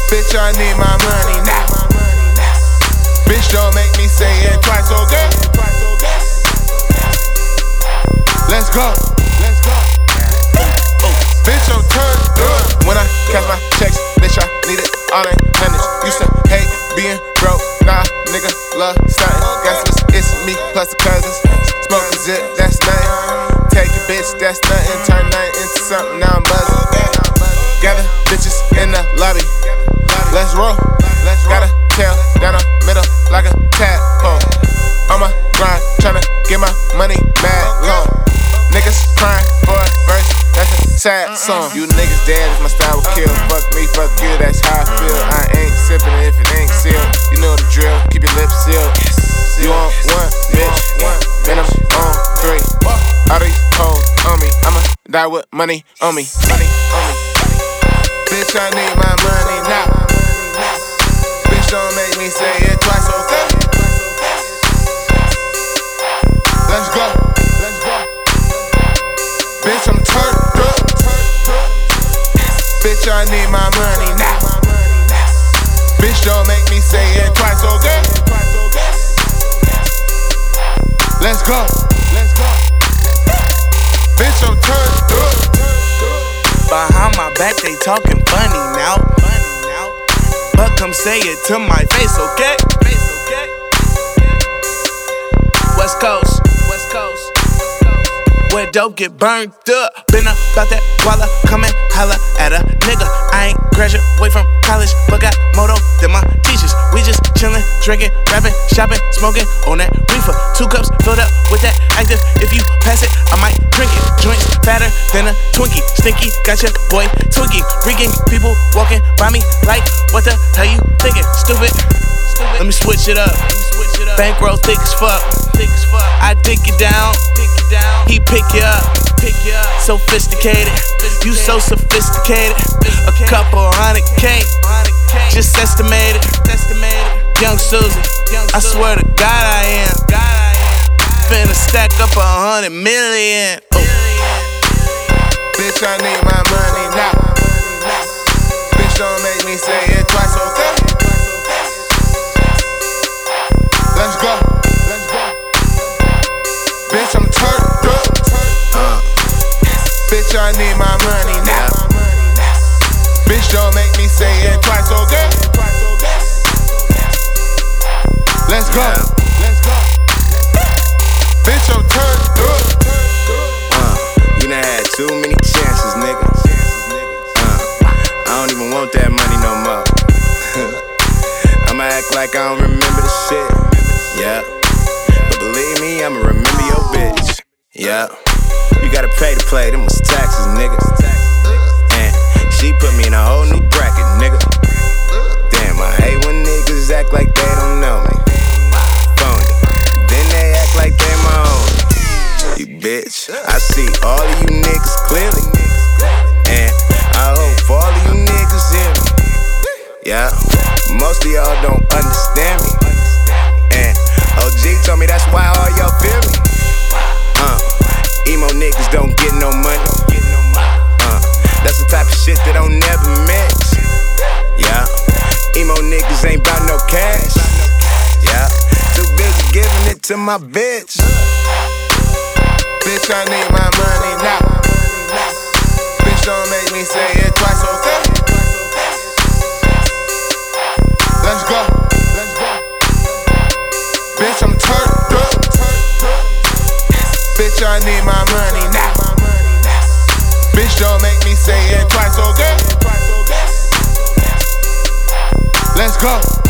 Bitch, I need my money now. Bitch, don't make me say it twice, okay? Let's go. Bitch, I'm turned up. When I cash my checks, bitch, I need it all in hundreds. Used to hate being broke, nah, nigga, love stuntin'. Guess it's me plus the cousins. Smoke a zip, that's nothing. Take a bitch, that's nothing. Turn nothing into something, now I'm buzzing. Gather bitches in the lobby. Let's roll. Got a tail down the middle like a tadpole. On my grind, tryna get my money mad long. Niggas crying for a verse, that's a sad song. You niggas dead if my style will kill. Fuck me, fuck you, that's how I feel. I ain't sippin' if it ain't sealed. You know the drill, keep your lips sealed. You on one, bitch, then I'm on three. All these hoes on me, I'ma die with money on me. Bitch, I need my money now. Bitch, don't make me say it twice, okay? Let's go. Bitch, I'm turned up. Bitch, I need my money now. Bitch, don't make me say it twice, okay? Let's go. Bitch, I'm turned up. Behind my back, they talking funny now. But come say it to my face, okay? West Coast. Where dope get burnt up. Been about that guala, come and holla at a nigga. I ain't graduate from college, but got moto than my teachers. We just chillin', drinking, rapping, shopping, smoking on that reefer. 2 cups filled up with that active. If you pass it, I might drink it. Joints fatter than a Twinkie. Stinky, got your boy Twinkie. Freaking people walking by me like, what the hell you thinking? Stupid. Let me switch it up. Bankroll thick as fuck. I dick you down. He pick you up. Sophisticated. You so sophisticated. A couple $100K. Just estimated. Young Susie. I swear to God I am. Finna stack up 100 million. Bitch, I need my money now. Bitch, don't make me say it twice, okay? Let's go. Bitch, I'm turned up. Bitch, I need my money now. Bitch, don't make me say it twice, okay? Let's go. Bitch, I'm turned up. You done had too many chances, nigga. I don't even want that money no more. I'ma act like I don't remember the shit. Yeah. But believe me, I'ma remember your bitch. Yeah. You gotta pay to play, them was taxes, nigga. And she put me in a whole new bracket, nigga. Damn, I hate when niggas act like they don't know me. Phony. Then they act like they my own. You bitch, I see all of you niggas clearly. And I hope all of you niggas hear me. Yeah, most of y'all don't understand me. And OG told me that's why all y'all feel me. Emo niggas don't get no money. That's the type of shit that don't never mix. Yeah, emo niggas ain't bout no cash. Yeah, too busy giving it to my bitch. Bitch, I need my money now. Bitch, don't make me say it twice, okay? Let's go. Bitch, I'm turned up. Bitch, I need my money now. Bitch, don't make me say it twice, okay? Let's go.